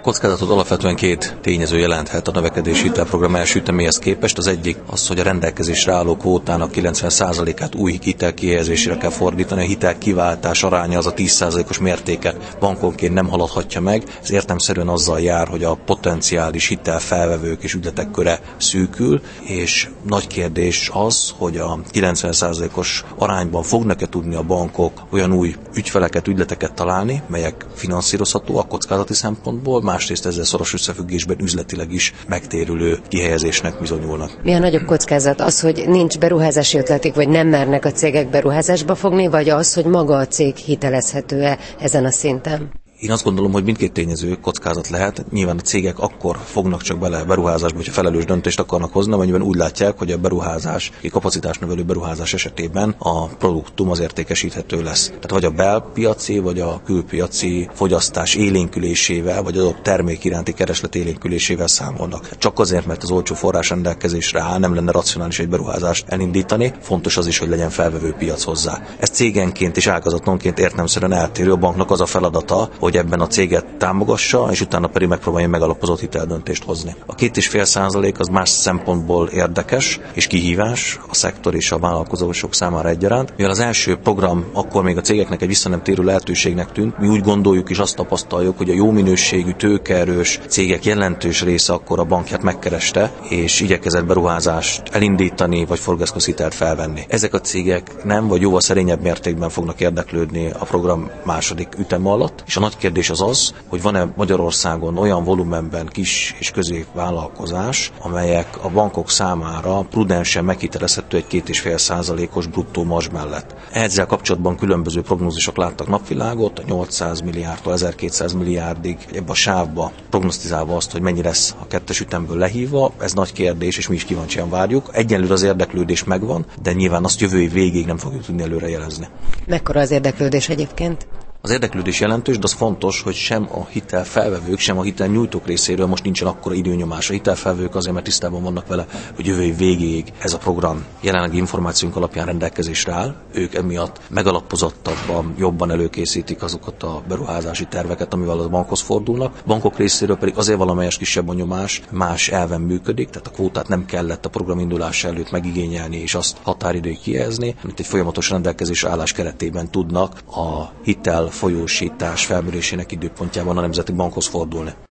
kockázatot alapvetően két tényező jelenthet a növekedési hitelprogram első üteméhez képest. Az egyik az, hogy a rendelkezésre álló kvótának 90%-át új hitel kihelyezésére kell fordítani. A hitel kiváltás aránya az a 10%-os mértéket bankonként nem haladhatja meg. Ez értelemszerűen azzal jár, hogy a potenciális hitelfelvevők és ügyletek köre szűkül, és nagy kérdés az, hogy a 90%-os arányban fognak-e tudni a bankok olyan új ügyfeleket, ügyleteket találni, melyek finanszírozhatóak kockázati szempontból, másrészt ezzel szoros összefüggésben üzletileg is megtérülő kihelyezésnek bizonyulnak. Mi a nagyobb kockázat? Az, hogy nincs beruházási ötletük, vagy nem mernek a cégek beruházásba fogni, vagy az, hogy maga a cég hitelezhető-e ezen a szinten? Én azt gondolom, hogy mindkét tényező kockázat lehet. Nyilván a cégek akkor fognak csak bele beruházásba, hogyha felelős döntést akarnak hozni, amennyiben úgy látják, hogy a beruházás, egy kapacitásnövelő beruházás esetében a produktum az értékesíthető lesz. Tehát vagy a belpiaci, vagy a külpiaci fogyasztás élénkülésével, vagy adott termék iránti kereslet élénkülésével számolnak. Csak azért, mert az olcsó forrás rendelkezésre áll, nem lenne racionális egy beruházást elindítani. Fontos az is, hogy legyen felvevő piac hozzá. Ez cégenként és ágazatonként értelemszerűen eltérő. A banknak az a feladata, hogy ebben a céget támogassa, és utána pedig megpróbálja megalapozott hiteldöntést hozni. A 2,5% az más szempontból érdekes és kihívás a szektor és a vállalkozások számára egyaránt. Mivel az első program akkor még a cégeknek egy visszanemtérő lehetőségnek tűnt, mi úgy gondoljuk és azt tapasztaljuk, hogy a jó minőségű, tőkeerős cégek jelentős része akkor a bankját megkereste, és igyekezett beruházást elindítani, vagy forgalmazkoszhitelt felvenni. Ezek a cégek nem, vagy jóval szerényebb mértékben fognak érdeklődni a program második üteme alatt, és a nagy kérdés az, hogy van-e Magyarországon olyan volumenben kis és középvállalkozás, amelyek a bankok számára prudensen meghitelezhető egy 2,5%-os bruttó marzs mellett. Ezzel kapcsolatban különböző prognózisok láttak napvilágot, 800 milliárdtól 1200 milliárdig, ebbe a sávba prognosztizálva azt, hogy mennyi lesz a kettes ütemből lehívva. Ez nagy kérdés, és mi is kíváncsian várjuk. Egyenlőre az érdeklődés megvan, de nyilván azt jövő év végéig nem fogjuk tudni előrejelezni. Mekkora az érdeklődés egyébként? Az érdeklődés jelentős, de az fontos, hogy sem a hitelfelvevők, sem a hitelnyújtók részéről most nincsen akkora időnyomás. A hitelfelvevők azért, mert tisztában vannak vele, hogy jövő év végéig ez a program jelenlegi információink alapján rendelkezésre áll. Ők emiatt megalapozottabban, jobban előkészítik azokat a beruházási terveket, amivel a bankhoz fordulnak. Bankok részéről pedig azért valamelyes kisebb a nyomás, más elven működik, tehát a kvótát nem kellett a program indulása előtt megigényelni és azt határidőig kijelzni, amit egy folyamatos rendelkezés állás keretében tudnak a hitel folyósítás felmérésének időpontjában a Nemzeti Bankhoz fordulni.